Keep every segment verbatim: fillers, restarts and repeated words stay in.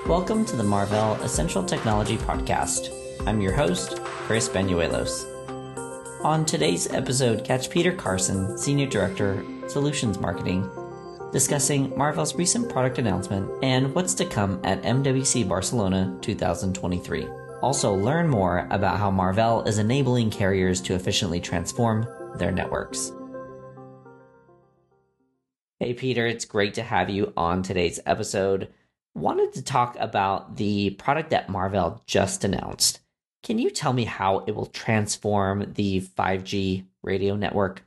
Welcome to the Marvell Essential Technology Podcast. I'm your host, Chris Banuelos. On today's episode, catch Peter Carson, Senior Director, Solutions Marketing, discussing Marvell's recent product announcement and what's to come at M W C Barcelona twenty twenty-three. Also, learn more about how Marvell is enabling carriers to efficiently transform their networks. Hey Peter, it's great to have you on today's episode. Wanted to talk about the product that Marvell just announced. Can you tell me how it will transform the five G radio network?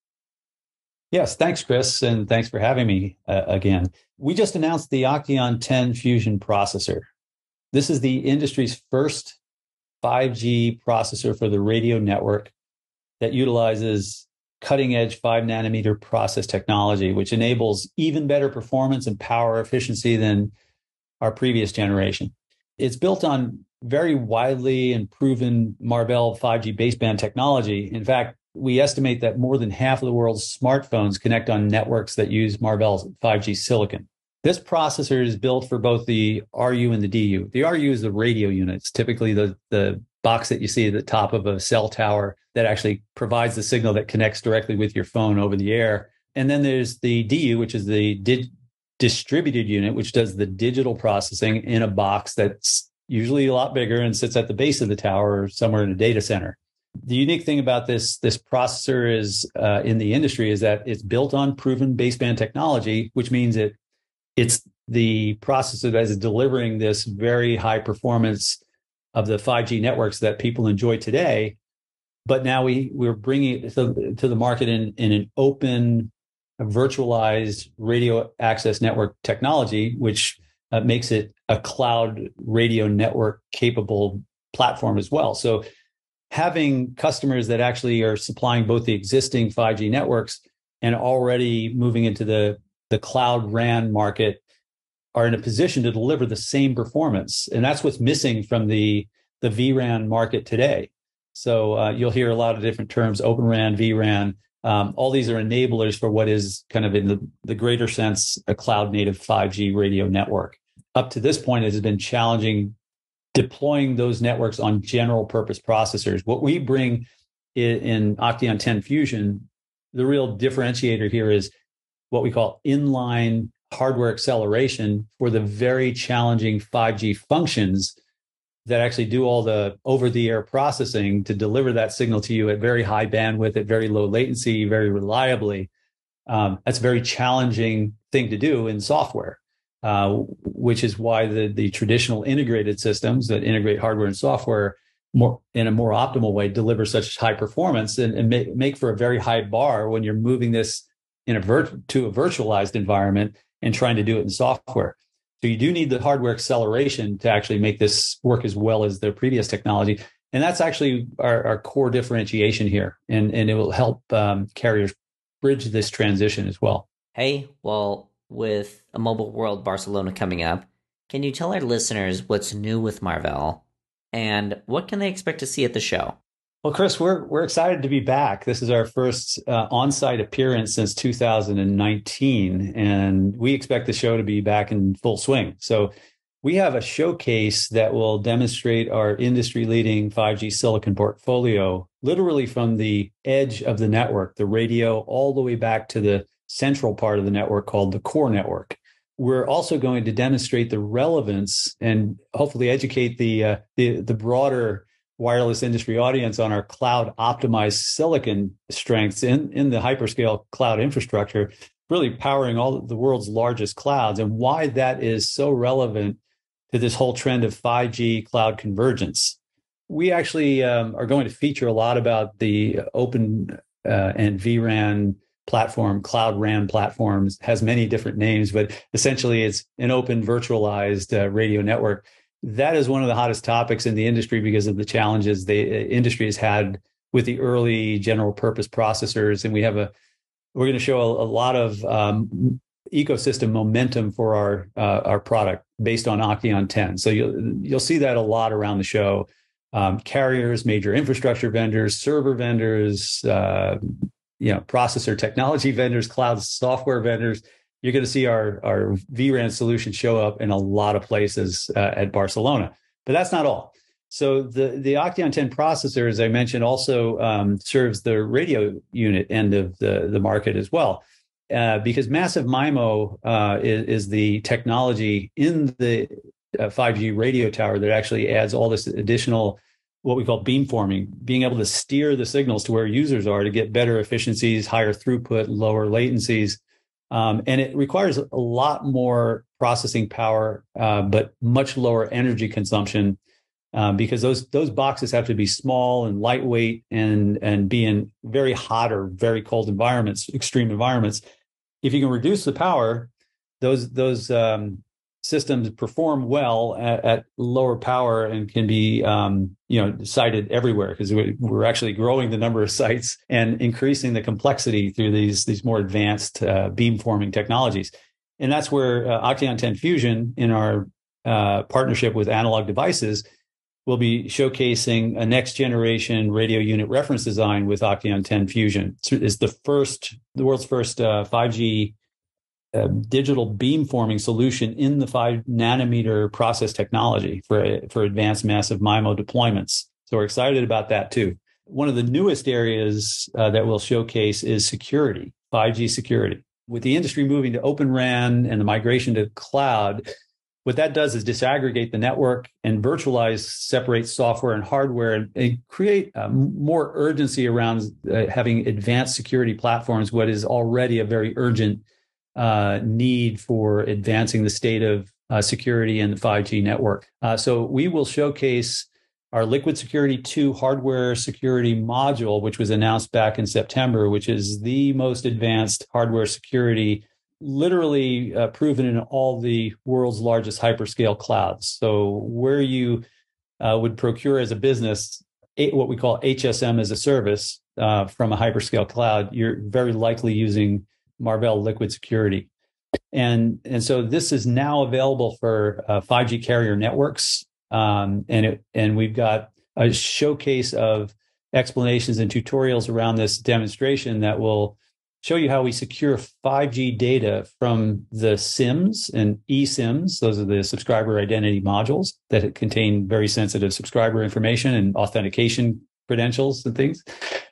Yes, thanks, Chris, and thanks for having me uh, again. We just announced the OCTEON ten Fusion processor. This is the industry's first five G processor for the radio network that utilizes cutting-edge five nanometer process technology, which enables even better performance and power efficiency than our previous generation. It's built on very widely and proven Marvell five G baseband technology. In fact, we estimate that more than half of the world's smartphones connect on networks that use Marvell's five G silicon. This processor is built for both the R U and the D U. The R U is the radio unit. It's typically the, the box that you see at the top of a cell tower that actually provides the signal that connects directly with your phone over the air. And then there's the D U, which is the di- distributed unit, which does the digital processing in a box that's usually a lot bigger and sits at the base of the tower or somewhere in a data center. The unique thing about this, this processor is uh, in the industry is that it's built on proven baseband technology, which means it it's the processor that is delivering this very high performance of the five G networks that people enjoy today. But now we, we're bringing it to, to the market in, in an open, virtualized radio access network technology, which uh, makes it a cloud radio network capable platform as well. So having customers that actually are supplying both the existing five G networks and already moving into the, the cloud R A N market are in a position to deliver the same performance. And that's what's missing from the, the V RAN market today. So uh, you'll hear a lot of different terms, Open RAN, V RAN. Um, all these are enablers for what is kind of in the, the greater sense, a cloud native five G radio network. Up to this point, it has been challenging deploying those networks on general purpose processors. What we bring in, in OCTEON ten Fusion, the real differentiator here is what we call inline hardware acceleration for the very challenging five G functions that actually do all the over-the-air processing to deliver that signal to you at very high bandwidth, at very low latency, very reliably. Um, that's a very challenging thing to do in software, uh, which is why the, the traditional integrated systems that integrate hardware and software more in a more optimal way deliver such high performance and, and make, make for a very high bar when you're moving this in a vir- to a virtualized environment and trying to do it in software. So you do need the hardware acceleration to actually make this work as well as the previous technology. And that's actually our, our core differentiation here. And, and it will help um, carriers bridge this transition as well. Hey, well, with a Mobile World Barcelona coming up, can you tell our listeners what's new with Marvell and what can they expect to see at the show? Well, Chris, we're we're excited to be back. This is our first uh, on-site appearance since two thousand nineteen, and we expect the show to be back in full swing. So we have a showcase that will demonstrate our industry-leading five G silicon portfolio, literally from the edge of the network, the radio, all the way back to the central part of the network called the core network. We're also going to demonstrate the relevance and hopefully educate the uh, the, the broader wireless industry audience on our cloud optimized silicon strengths in, in the hyperscale cloud infrastructure, really powering all the world's largest clouds, and why that is so relevant to this whole trend of five G cloud convergence. We actually um, are going to feature a lot about the open uh, and V RAN platform. Cloud R A N platforms has many different names, but essentially it's an open virtualized uh, radio network. That is one of the hottest topics in the industry because of the challenges the industry has had with the early general purpose processors. And we have a, we're going to show a, a lot of um, ecosystem momentum for our uh, our product based on OCTEON ten. So you'll you'll see that a lot around the show. Um, carriers, major infrastructure vendors, server vendors, uh, you know, processor technology vendors, cloud software vendors. you're going to see our, our V RAN solution show up in a lot of places uh, at Barcelona. But that's not all. So the, the Octeon ten processor, as I mentioned, also um, serves the radio unit end of the, the market as well. Uh, because massive MIMO uh, is, is the technology in the uh, five G radio tower that actually adds all this additional, what we call beamforming, being able to steer the signals to where users are to get better efficiencies, higher throughput, lower latencies. Um, and it requires a lot more processing power, uh, but much lower energy consumption, um, because those those boxes have to be small and lightweight and and be in very hot or very cold environments, extreme environments. If you can reduce the power, those those um, systems perform well at, at lower power and can be um, you know sited everywhere, because we're actually growing the number of sites and increasing the complexity through these these more advanced uh, beamforming technologies. And that's where uh, Octeon ten Fusion, in our uh, partnership with Analog Devices, will be showcasing a next generation radio unit reference design with Octeon ten Fusion. It's the first, the world's first uh, five G uh, digital beamforming solution in the five nanometer process technology for, for advanced massive MIMO deployments. So we're excited about that too. One of the newest areas uh, that we'll showcase is security, five G security. With the industry moving to Open RAN and the migration to cloud, what that does is disaggregate the network and virtualize, separate software and hardware, and, and create uh, more urgency around uh, having advanced security platforms, what is already a very urgent uh, need for advancing the state of uh, security in the five G network. Uh, so we will showcase our Liquid Security two hardware security module, which was announced back in September, which is the most advanced hardware security, literally uh, proven in all the world's largest hyperscale clouds. So where you uh, would procure as a business what we call H S M as a service uh, from a hyperscale cloud, you're very likely using Marvell Liquid Security. And, and so this is now available for uh, five G carrier networks. Um, and, it, and we've got a showcase of explanations and tutorials around this demonstration that will show you how we secure five G data from the SIMs and eSIMs. Those are the subscriber identity modules that contain very sensitive subscriber information and authentication credentials and things,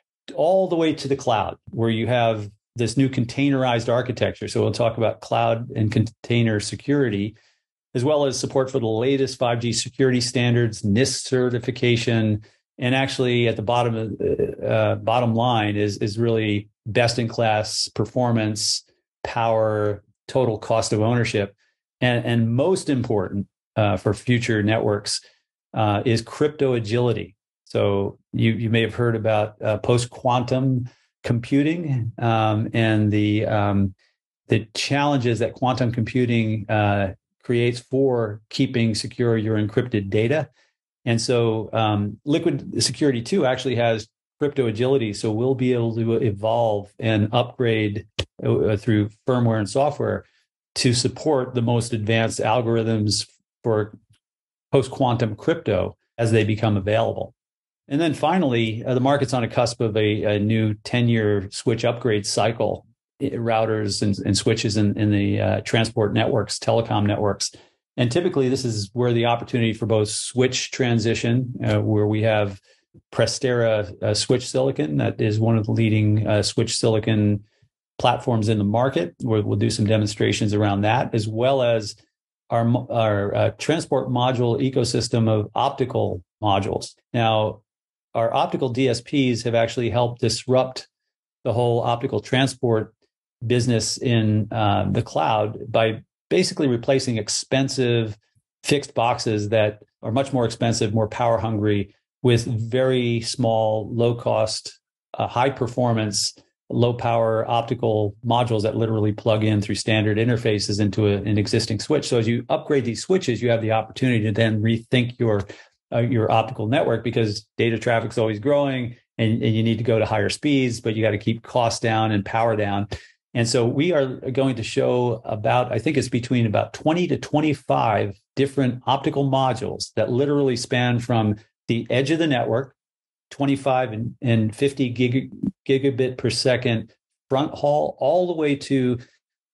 all the way to the cloud, where you have this new containerized architecture. So we'll talk about cloud and container security, as well as support for the latest five G security standards, NIST certification, and actually at the bottom of, uh, bottom line is, is really best-in-class performance, power, total cost of ownership. And, and most important uh, for future networks uh, is crypto agility. So you, you may have heard about uh, post-quantum computing um, and the, um, the challenges that quantum computing uh, creates for keeping secure your encrypted data. And so um, Liquid Security two actually has crypto agility. So we'll be able to evolve and upgrade uh, through firmware and software to support the most advanced algorithms for post-quantum crypto as they become available. And then finally, uh, the market's on a cusp of a, a new ten-year switch upgrade cycle, routers and, and switches in, in the uh, transport networks, telecom networks. And typically, this is where the opportunity for both switch transition, uh, where we have Prestera uh, switch silicon, that is one of the leading uh, switch silicon platforms in the market, where we'll do some demonstrations around that, as well as our, our uh, transport module ecosystem of optical modules. Now, our optical D S Ps have actually helped disrupt the whole optical transport business in uh, the cloud by basically replacing expensive fixed boxes that are much more expensive, more power hungry, with very small, low cost, uh, high performance, low power optical modules that literally plug in through standard interfaces into a, an existing switch. So as you upgrade these switches, you have the opportunity to then rethink your uh, your optical network, because data traffic is always growing and, and you need to go to higher speeds, but you got to keep costs down and power down. And so we are going to show about, I think it's between about twenty to twenty-five different optical modules that literally span from the edge of the network, twenty-five and, and fifty gig, gigabit per second front haul, all the way to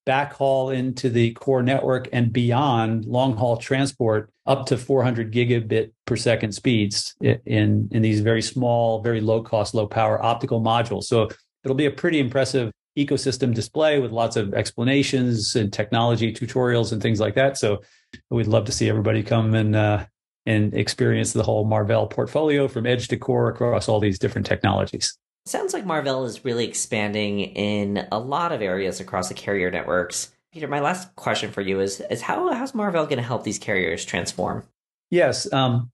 backhaul into the core network and beyond long haul transport up to four hundred gigabit per second speeds in, in these very small, very low cost, low power optical modules. So it'll be a pretty impressive ecosystem display with lots of explanations and technology tutorials and things like that. So we'd love to see everybody come and uh, and experience the whole Marvell portfolio from edge to core across all these different technologies. Sounds like Marvell is really expanding in a lot of areas across the carrier networks. Peter, my last question for you is, is how how's Marvell going to help these carriers transform? Yes. Um,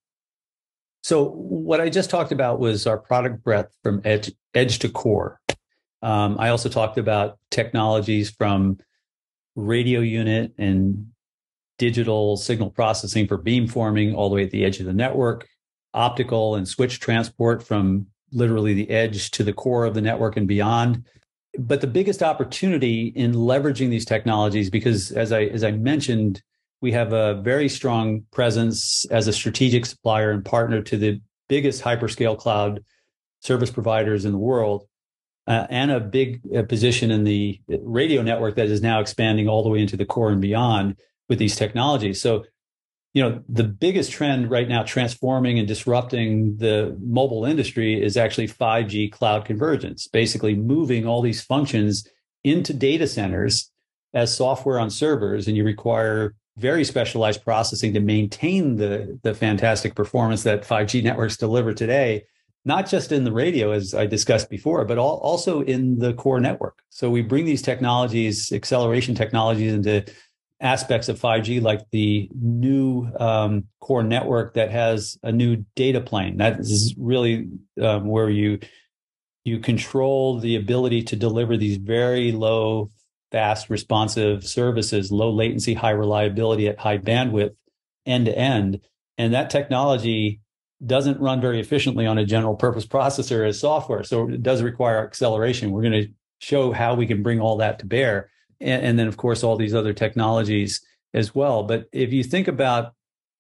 so what I just talked about was our product breadth from edge, edge to core. Um, I also talked about technologies from radio unit and digital signal processing for beamforming all the way at the edge of the network, optical and switch transport from literally the edge to the core of the network and beyond. But the biggest opportunity in leveraging these technologies, because as I as I mentioned, we have a very strong presence as a strategic supplier and partner to the biggest hyperscale cloud service providers in the world, uh, and a big uh, position in the radio network that is now expanding all the way into the core and beyond with these technologies. So, you know, the biggest trend right now transforming and disrupting the mobile industry is actually five G cloud convergence, basically moving all these functions into data centers as software on servers, and you require very specialized processing to maintain the, the fantastic performance that five G networks deliver today, not just in the radio, as I discussed before, but all, also in the core network. So we bring these technologies, acceleration technologies, into aspects of five G, like the new um, core network that has a new data plane. That is really um, where you you control the ability to deliver these very low, fast, responsive services, low latency, high reliability at high bandwidth, end to end. And that technology doesn't run very efficiently on a general purpose processor as software. So it does require acceleration. We're going to show how we can bring all that to bear. And, and then, of course, all these other technologies as well. But if you think about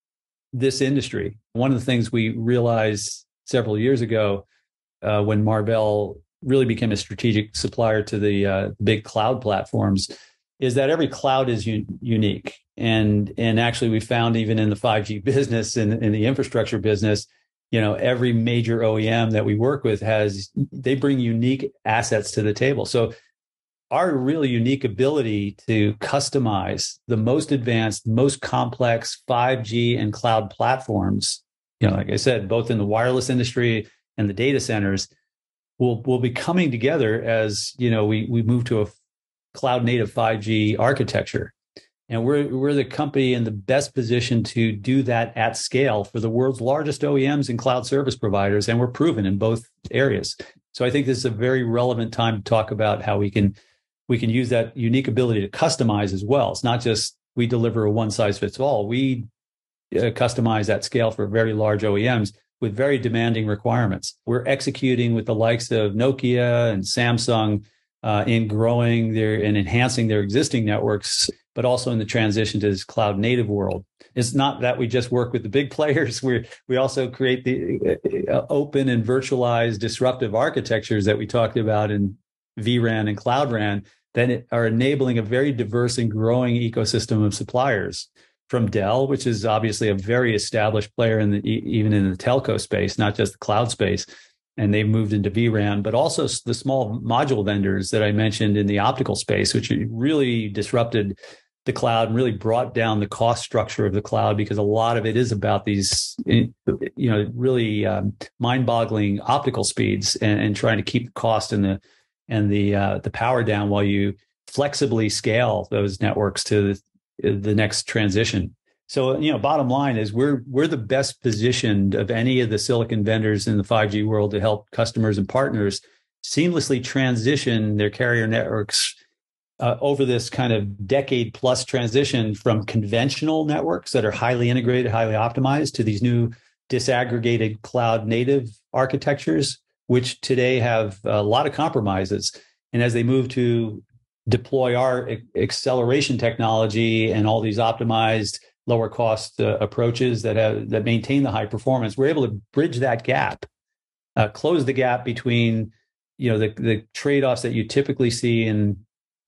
this industry, one of the things we realized several years ago uh, when Marvell really became a strategic supplier to the uh, big cloud platforms is that every cloud is un- unique. And, and actually, we found even in the five G business and in the infrastructure business, you know, every major O E M that we work with has, they bring unique assets to the table. So our really unique ability to customize the most advanced, most complex five G and cloud platforms, you know, like I said, both in the wireless industry and the data centers, will will be coming together as, you know, we we move to a cloud native five G architecture. And we're we're the company in the best position to do that at scale for the world's largest O E Ms and cloud service providers, and we're proven in both areas. So I think this is a very relevant time to talk about how we can we can use that unique ability to customize as well. It's not just we deliver a one size fits all. We uh, customize at scale for very large O E Ms with very demanding requirements. We're executing with the likes of Nokia and Samsung uh, in growing their and enhancing their existing networks, but also in the transition to this cloud native world. It's not that we just work with the big players. We we also create the uh, open and virtualized disruptive architectures that we talked about in V RAN and Cloud RAN that are enabling a very diverse and growing ecosystem of suppliers, from Dell, which is obviously a very established player in the even in the telco space, not just the cloud space, and they've moved into V RAN, but also the small module vendors that I mentioned in the optical space, which really disrupted the cloud and really brought down the cost structure of the cloud, because a lot of it is about these, you know, really um, mind-boggling optical speeds and, and trying to keep the cost and the and the uh, the power down while you flexibly scale those networks to the, the next transition. So, you know, bottom line is we're we're the best positioned of any of the silicon vendors in the five G world to help customers and partners seamlessly transition their carrier networks uh, over this kind of decade plus transition from conventional networks that are highly integrated, highly optimized, to these new disaggregated cloud native architectures, which today have a lot of compromises. And as they move to deploy our acceleration technology and all these optimized lower cost uh, approaches that have, that maintain the high performance, we're able to bridge that gap, uh, close the gap between, you know, the, the trade-offs that you typically see in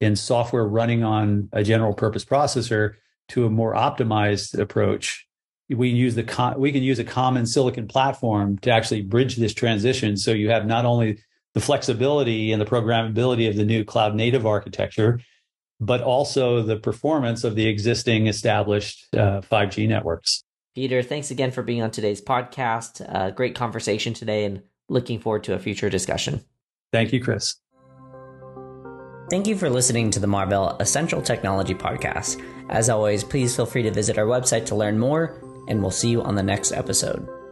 in software running on a general purpose processor to a more optimized approach. We use the con- we can use a common silicon platform to actually bridge this transition. So you have not only the flexibility and the programmability of the new cloud native architecture, but also the performance of the existing established uh, five G networks. Peter, thanks again for being on today's podcast. Uh, great conversation today, and looking forward to a future discussion. Thank you, Chris. Thank you for listening to the Marvell Essential Technology Podcast. As always, please feel free to visit our website to learn more, and we'll see you on the next episode.